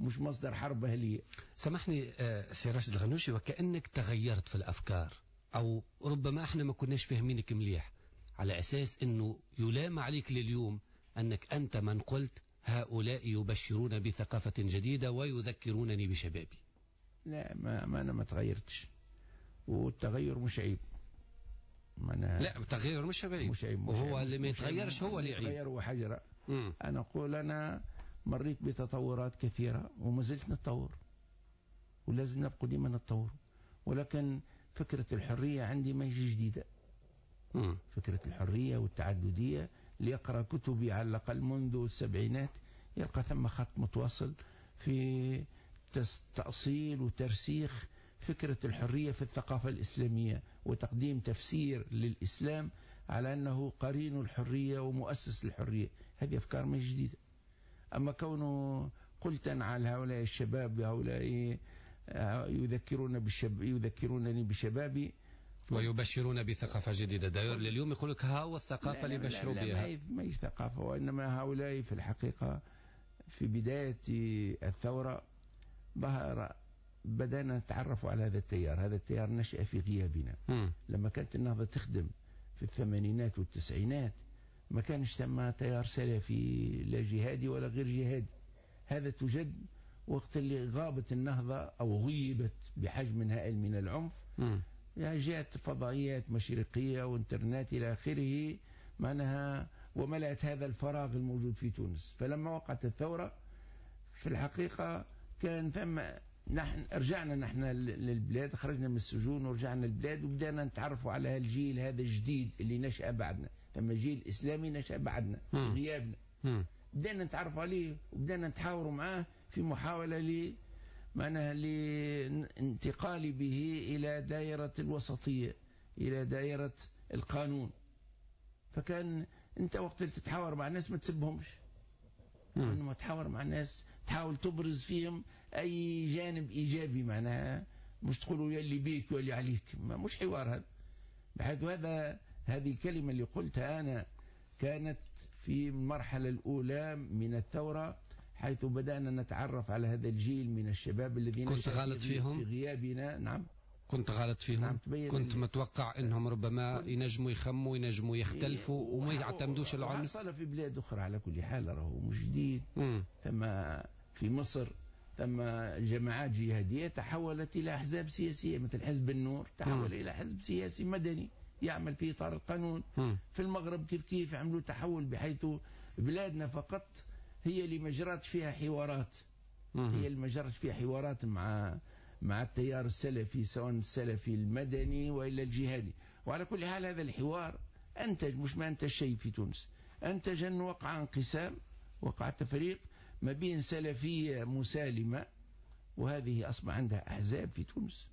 مش مصدر حرب أهلية. سامحني سي راشد الغنوشي، وكأنك تغيرت في الأفكار، أو ربما احنا ما كناش فاهمينك مليح، على أساس أنه يلام عليك لليوم أنك أنت من قلت هؤلاء يبشرون بثقافة جديدة ويذكرونني بشبابي. لا، ما أنا ما تغيرتش، والتغير مش عيب. لا، التغير مش عيب، وهو اللي ما يتغيرش هو اللي عيب. يتغير وحجرة. أنا أقول أنا مريت بتطورات كثيرة وما زلت نتطور، ولازم نبقى ديما نتطور، ولكن فكرة الحرية عندي ما هي جديدة. فكرة الحرية والتعددية، اللي يقرأ كتبي على الأقل منذ السبعينات يلقى ثم خط متواصل في تأصيل وترسيخ فكرة الحرية في الثقافة الإسلامية، وتقديم تفسير للإسلام على أنه قرين الحرية ومؤسس الحرية. هذه أفكار ما جديدة. أما كونه قلت أنا على هؤلاء الشباب، هؤلاء يذكرونني بشبابي ويبشرون بثقافة جديدة. داير لليوم يقول لك ها هو الثقافة اللي بشروا بها. لا، ما هي ثقافة، وإنما هؤلاء في الحقيقة في بداية الثورة بدأنا نتعرف على هذا التيار. هذا التيار نشأ في غيابنا. لما كانت النهضة تخدم في الثمانينات والتسعينات ما كانش ثم تيار سلفي لا جهادي ولا غير جهادي. هذا توجد وقت اللي غابت النهضة أو غيبت بحجم هائل من العنف. يعني جاءت فضائيات مشرقية وانترنت إلى آخره معناها، وملأت هذا الفراغ الموجود في تونس. فلما وقعت الثورة في الحقيقة كان ثم نحن رجعنا نحن للبلاد، خرجنا من السجون ورجعنا للبلاد، وبدأنا نتعرفوا على الجيل هذا الجديد اللي نشأ بعدنا. ثم جيل إسلامي نشأ بعدنا في غيابنا. بدأنا نتعرف عليه وبدأنا نتحاوروا معاه في محاولة معناها لانتقال به إلى دائرة الوسطية، إلى دائرة القانون. فكان أنت وقت اللي تتحاور مع الناس ما تسبهمش، إنما تحاور مع الناس تحاول تبرز فيهم أي جانب إيجابي، معناها مش تقولوا يلي بيك واللي عليك، مش حوار هذا. بحيث هذه الكلمة اللي قلتها أنا كانت في المرحلة الأولى من الثورة، حيث بدأنا نتعرف على هذا الجيل من الشباب الذين كنت غلط فيهم في غيابنا. نعم، كنت غلط فيهم. نعم، كنت متوقع انهم ربما ينجموا يخموا، ينجموا يختلفوا وما يعتمدوش على العنف. حصل في بلاد اخرى على كل حال، راهو مش جديد. ثم في مصر ثم جماعات جهادية تحولت الى احزاب سياسية، مثل حزب النور تحول الى حزب سياسي مدني يعمل في اطار القانون. في المغرب كيف عملوا تحول، بحيث بلادنا فقط هي اللي مجرت فيها حوارات، هي اللي مجرت فيها حوارات مع التيار السلفي، سواء السلفي المدني وإلا الجهادي. وعلى كل حال هذا الحوار أنتج، مش ما أنتج شيء في تونس، أنتج أن وقع انقسام، وقع تفريق ما بين سلفية مسالمة، وهذه أصبح عندها أحزاب في تونس،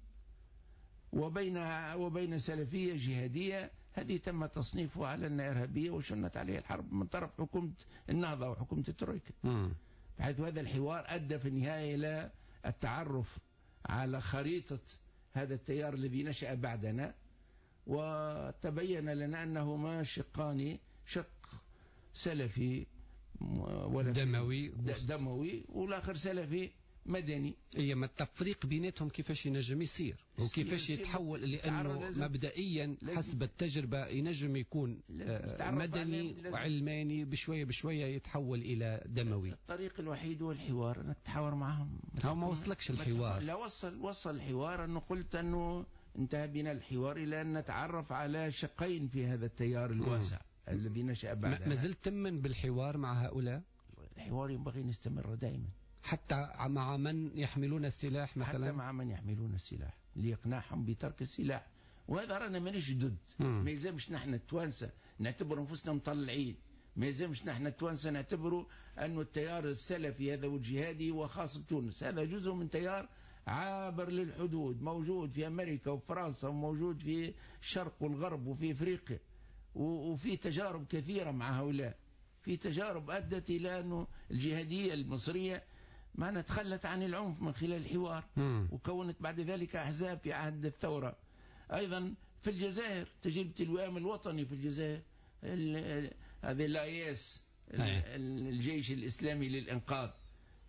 وبين سلفية جهادية، هذه تم تصنيفها على أنها إرهابية وشنت عليها الحرب من طرف حكومة النهضة وحكومة الترويكا. بحيث هذا الحوار أدى في النهاية إلى التعرف على خريطة هذا التيار الذي نشأ بعدنا، وتبين لنا أنه ما شقان، شق سلفي ولا دموي والآخر سلفي مدني. ما التفريق بيناتهم كيفاش ينجم يصير وكيفاش يتحول، لأنه مبدئيا حسب التجربة ينجم يكون مدني وعلماني بشوية بشوية يتحول إلى دموي. الطريق الوحيد هو الحوار، أنك تحاور معهم. هو ما وصلكش الحوار؟ لا، وصل الحوار، أنه قلت أنه انتهى بنا الحوار إلى أن نتعرف على شقين في هذا التيار الواسع الذي نشأ بعدنا. ما زلت تمن بالحوار مع هؤلاء؟ الحوار ينبغي أن يستمر دائما، حتى مع من يحملون السلاح مثلا، حتى مع من يحملون السلاح ليقنعهم بترك السلاح. وهذا رانا مانيش ضد. ما يلزمش نحن التوانسة نعتبر انفسنا مطلعين، ما يلزمش نحن التوانسة نعتبروا أنه التيار السلفي هذا والجهادي هو خاص بتونس. هذا جزء من تيار عابر للحدود، موجود في أمريكا وفرنسا، وموجود في الشرق والغرب وفي أفريقيا، وفي تجارب كثيرة مع هؤلاء. في تجارب أدت إلى أنه الجهادية المصرية ما تخلت عن العنف من خلال الحوار، وكونت بعد ذلك أحزاب في عهد الثورة. أيضا في الجزائر تجربة الوئام الوطني في الجزائر، هذه الآياس، الجيش الإسلامي للإنقاذ،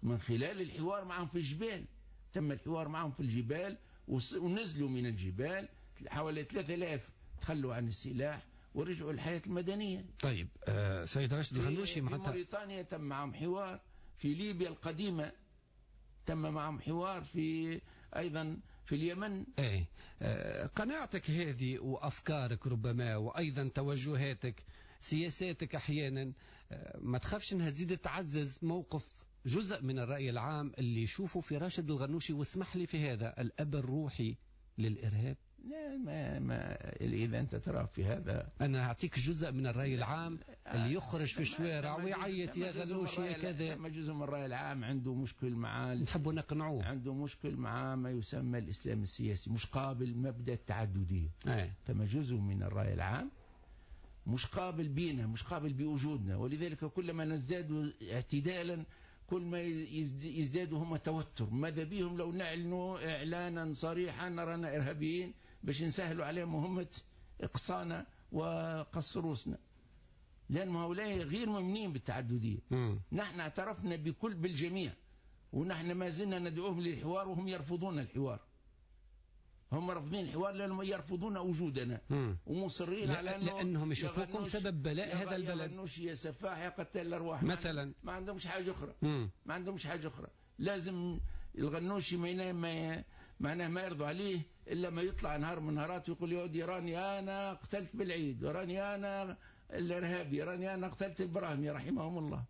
من خلال الحوار معهم في الجبال. تم الحوار معهم في الجبال ونزلوا من الجبال حوالي 3000 تخلوا عن السلاح ورجعوا الحياة المدنية. طيب سيد راشد الغنوشي، في موريتانيا تم معهم حوار، في ليبيا القديمة تم معهم حوار، في أيضا في اليمن. قناعتك هذه وأفكارك ربما وأيضا توجهاتك سياساتك أحيانا ما تخافش أنها تزيد تعزز موقف جزء من الرأي العام اللي يشوفوا في راشد الغنوشي، واسمح لي في هذا، الأب الروحي للإرهاب؟ لا ما إذا أنت ترى في هذا، أنا أعطيك جزء من الرأي العام اللي يخرج في الشوارع ويعيط يا غنوشي كذا. ما جزء من الرأي العام عنده مشكل مع نحبوا نقنعوه، عنده مشكل مع ما يسمى الإسلام السياسي، مش قابل مبدأ التعددية. فما جزء من الرأي العام مش قابل بينا، مش قابل بوجودنا، ولذلك كلما نزداد اعتدالا كل ما يزدادوا هم توتر. ماذا بيهم لو نعلنوا إعلانا صريحا نرانا إرهابيين باش نسهلوا عليهم مهمة إقصانا وقص روسنا، لأن هؤلاء غير مؤمنين بالتعددية. نحن اعترفنا بالجميع، ونحن ما زلنا ندعوهم للحوار وهم يرفضون الحوار. هم رافضين الحوار لأنهم يرفضون وجودنا ومصرين على لأنهم يشوفوكم سبب بلاء هذا البلد. الغنوشي يا سفاح يا قتال الأرواح مثلا، ما عندهمش حاجة أخرى. ما عندهمش حاجة أخرى. لازم الغنوشي معناه ما يرضوا عليه إلا ما يطلع نهار من نهارات ويقول يا راني أنا قتلت بالعيد، وراني أنا الإرهابي، راني أنا قتلت البراهمي رحمهم الله.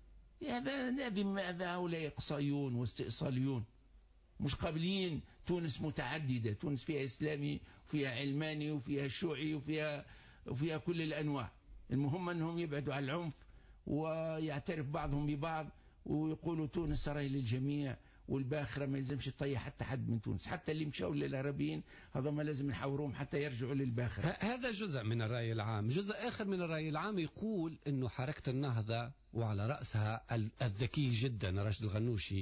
هذا هؤلاء إقصائيون واستئصاليون، مش قابلين. تونس متعددة، تونس فيها إسلامي وفيها علماني وفيها شيوعي وفيها كل الأنواع. المهم أنهم يبعدوا عن العنف ويعترف بعضهم ببعض ويقولوا تونس راهي للجميع، والباخرة ما يلزمش تطيح حتى حد من تونس، حتى اللي مشاوا للعربيين هذا ما لازم نحاورهم حتى يرجعوا للباخرة. هذا جزء من الرأي العام. جزء آخر من الرأي العام يقول أنه حركة النهضة وعلى رأسها الذكي جدا راشد الغنوشي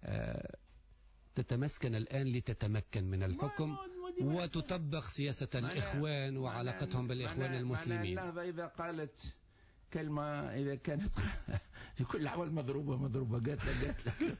تتمسكن الآن لتتمكن من الحكم وتطبق سياسة الإخوان وعلاقتهم بالإخوان المسلمين. النهضة إذا قالت كلمة، إذا كانت في كل الأحوال مضروبة قاتلة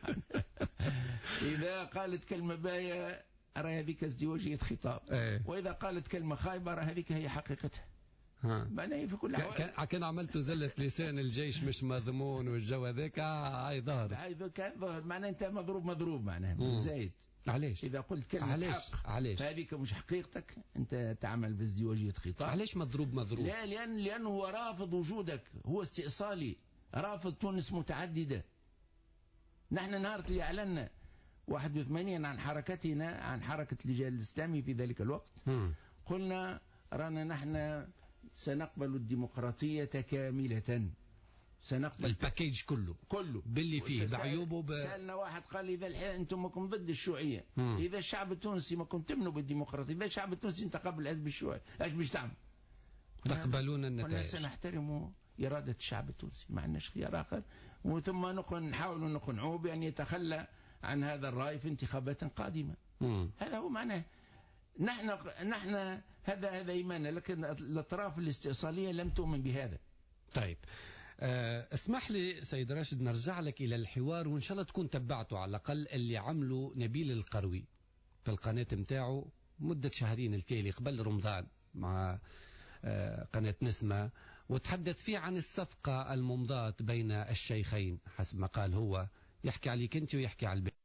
إذا قالت كلمة باية أرى هذيك ازدواجية خطاب، وإذا قالت كلمة خايبة أرى هذيك هي حقيقتها. في كل كان عملت زلة لسان الجيش مش مضمون والجو هذاك هاي ظهر، كان ظهر معناه أنت مضروب معناه زايد. علاش إذا قلت كلمة حق فهذيك مش حقيقتك، أنت تعمل بازدواجية خطاب. علاش مضروب؟ لا لأنه هو رافض وجودك، هو استئصالي، رافض تونس متعددة. نحن نهار اللي أعلنا 81 عن حركتنا، عن حركة الجهاد الإسلامي في ذلك الوقت، قلنا رانا نحن سنقبل الديمقراطية كاملة، سنقبل الباكيج كله باللي فيه بعيوبه. سألنا واحد قال إذا الحين أنتم ماكم ضد الشيوعية، إذا الشعب التونسي ماكم تمنوا بالديمقراطية، إذا الشعب التونسي انتخب الحزب الشيوعي ايش باش تعمل؟ تقبلون النتائج؟ قلنا سنحترم إرادة الشعب التونسي، ما عندناش خيار آخر، وثم نحاول نقنعوه بأن يتخلى عن هذا الرأي في انتخابات قادمة. هذا هو معناه. نحن هذا إيماننا، لكن الأطراف الاستئصالية لم تؤمن بهذا. طيب اسمح لي سيد راشد نرجع لك إلى الحوار، وإن شاء الله تكون تبعته على الأقل اللي عمله نبيل القروي في القناة متاعه مدة شهرين التالي قبل رمضان مع قناة نسمة، وتحدث فيه عن الصفقة الممضاة بين الشيخين حسب ما قال هو، يحكي عليك أنت ويحكي على البيت.